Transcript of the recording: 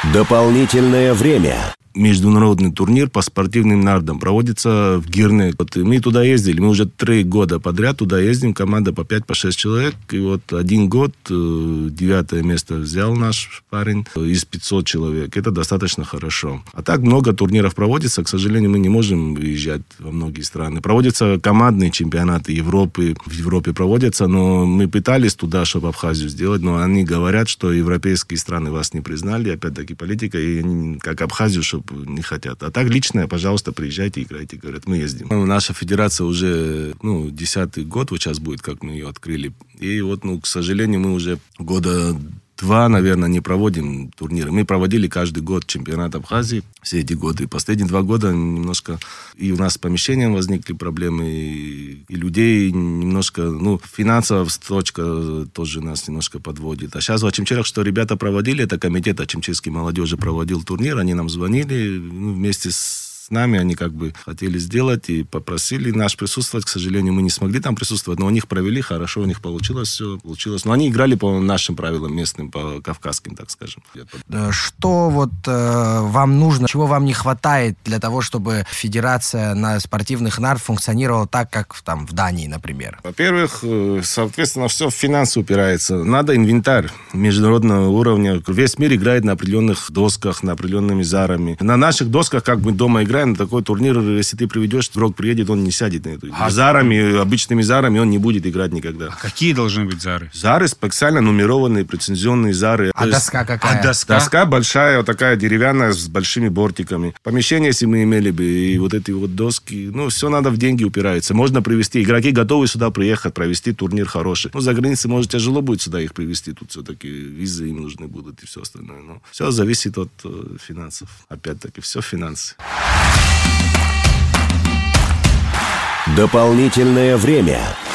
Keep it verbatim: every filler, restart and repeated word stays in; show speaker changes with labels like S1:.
S1: Дополнительное время.
S2: Международный турнир по спортивным нардам проводится в Гирне. Вот мы туда ездили, мы уже три года подряд туда ездим, команда по пять, по шесть человек. И вот один год девятое место взял наш парень из пятисот человек. Это достаточно хорошо. А так много турниров проводится. К сожалению, мы не можем выезжать во многие страны. Проводятся командные чемпионаты Европы. В Европе проводятся, но мы пытались туда, чтобы Абхазию сделать, но они говорят, что европейские страны вас не признали. Опять-таки политика, и они, как Абхазию, чтобы не хотят. А так личное, пожалуйста, приезжайте, играйте. Говорят, мы ездим. Наша федерация уже, ну, десятый год вот сейчас будет, как мы ее открыли. И вот, ну, к сожалению, мы уже года два, наверное, не проводим турниры. Мы проводили каждый год чемпионат Абхазии все эти годы. И последние два года немножко и у нас с помещением возникли проблемы, и, и людей немножко, ну, финансовая точка тоже нас немножко подводит. А сейчас в Очимчирах, что ребята проводили, это комитет очимчирской молодежи проводил турнир, они нам звонили, ну, вместе с С нами они как бы хотели сделать и попросили нас присутствовать. К сожалению, мы не смогли там присутствовать, но у них провели, хорошо, у них получилось все, получилось. Но они играли по нашим правилам местным, по кавказским, так скажем.
S3: Что вот э, вам нужно, чего вам не хватает для того, чтобы федерация на спортивных нарт функционировала так, как там в Дании, например?
S2: Во-первых, соответственно, все в финансы упирается. Надо инвентарь международного уровня. Весь мир играет на определенных досках, на определенными зарами. На наших досках, как мы дома играем, на такой турнир, если ты приведешь, игрок приедет, он не сядет на эту. А зарами, обычными зарами он не будет играть никогда.
S4: А какие должны быть зары?
S2: Зары специально нумерованные, прецензионные зары.
S3: А доска какая?
S4: А доска?
S2: Доска большая, вот такая деревянная, с большими бортиками. Помещение, если мы имели бы, и вот эти вот доски, ну, все надо в деньги упирается. Можно привезти. Игроки готовы сюда приехать, провести турнир хороший. Ну, за границей, может, тяжело будет сюда их привезти. Тут все-таки визы им нужны будут и все остальное. Но все зависит от э, финансов. Опять-таки, все финансы.
S1: Дополнительное время.